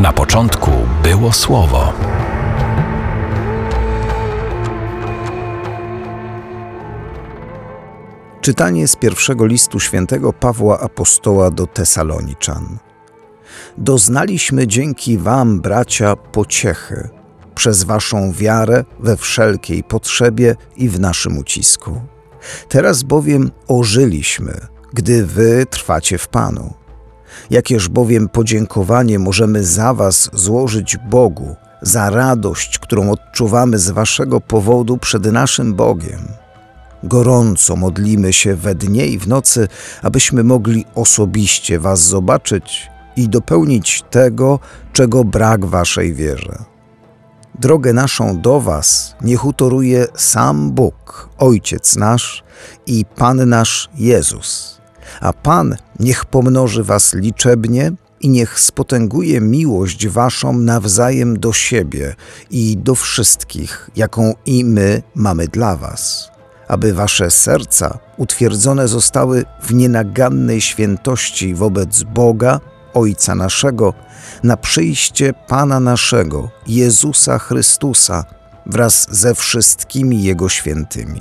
Na początku było Słowo. Czytanie z pierwszego listu świętego Pawła Apostoła do Tesaloniczan. Doznaliśmy dzięki wam, bracia, pociechy przez waszą wiarę we wszelkiej potrzebie i w naszym ucisku. Teraz bowiem ożyliśmy, gdy wy trwacie w Panu. Jakież bowiem podziękowanie możemy za was złożyć Bogu za radość, którą odczuwamy z waszego powodu przed naszym Bogiem. Gorąco modlimy się we dnie i w nocy, abyśmy mogli osobiście was zobaczyć i dopełnić tego, czego brak waszej wierze. Drogę naszą do was niech utoruje sam Bóg, Ojciec nasz i Pan nasz Jezus. A Pan niech pomnoży was liczebnie i niech spotęguje miłość waszą nawzajem do siebie i do wszystkich, jaką i my mamy dla was, aby wasze serca utwierdzone zostały w nienagannej świętości wobec Boga, Ojca naszego, na przyjście Pana naszego, Jezusa Chrystusa, wraz ze wszystkimi Jego świętymi.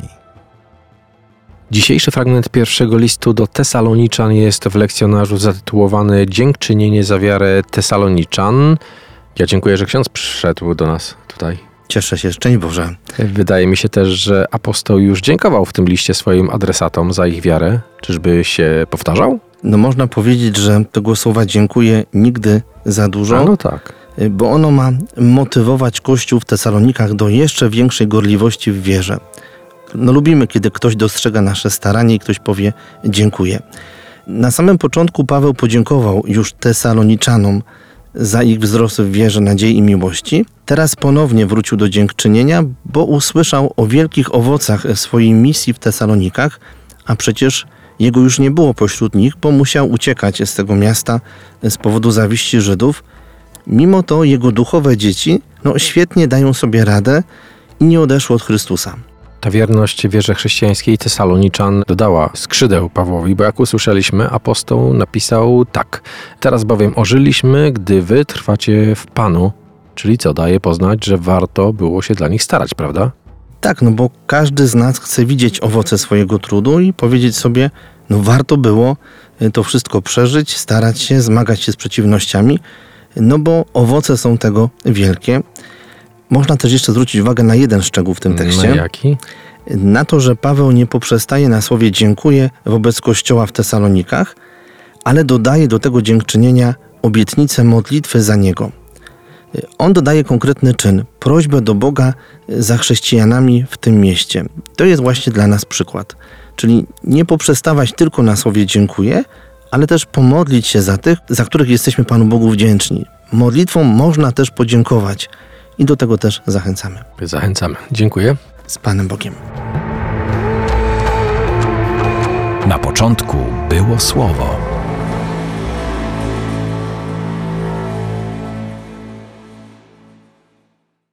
Dzisiejszy fragment pierwszego listu do Tesaloniczan jest w lekcjonarzu zatytułowany Dziękczynienie za wiarę Tesaloniczan. Ja dziękuję, że ksiądz przyszedł do nas tutaj. Cieszę się, szczęść Boże. Wydaje mi się też, że apostoł już dziękował w tym liście swoim adresatom za ich wiarę. Czyżby się powtarzał? No można powiedzieć, że tego słowa dziękuję nigdy za dużo. No tak. Bo ono ma motywować Kościół w Tesalonikach do jeszcze większej gorliwości w wierze. No lubimy, kiedy ktoś dostrzega nasze staranie i ktoś powie dziękuję. Na samym początku Paweł podziękował już Tesaloniczanom za ich wzrost w wierze, nadziei i miłości. Teraz ponownie wrócił do dziękczynienia, bo usłyszał o wielkich owocach swojej misji w Tesalonikach, a przecież jego już nie było pośród nich, bo musiał uciekać z tego miasta z powodu zawiści Żydów. Mimo to jego duchowe dzieci świetnie dają sobie radę i nie odeszły od Chrystusa. Ta wierność wierze chrześcijańskiej Tesaloniczan dodała skrzydeł Pawłowi, bo jak usłyszeliśmy, apostoł napisał tak: teraz bowiem ożyliśmy, gdy wy trwacie w Panu. Czyli co, daje poznać, że warto było się dla nich starać, prawda? Tak, bo każdy z nas chce widzieć owoce swojego trudu i powiedzieć sobie, warto było to wszystko przeżyć, starać się, zmagać się z przeciwnościami, bo owoce są tego wielkie. Można też jeszcze zwrócić uwagę na jeden szczegół w tym tekście. Na jaki? Na to, że Paweł nie poprzestaje na słowie dziękuję wobec Kościoła w Tesalonikach, ale dodaje do tego dziękczynienia obietnicę modlitwy za niego. On dodaje konkretny czyn, prośbę do Boga za chrześcijanami w tym mieście. To jest właśnie dla nas przykład. Czyli nie poprzestawać tylko na słowie dziękuję, ale też pomodlić się za tych, za których jesteśmy Panu Bogu wdzięczni. Modlitwą można też podziękować i do tego też zachęcamy. Zachęcamy. Dziękuję. Z Panem Bogiem. Na początku było Słowo.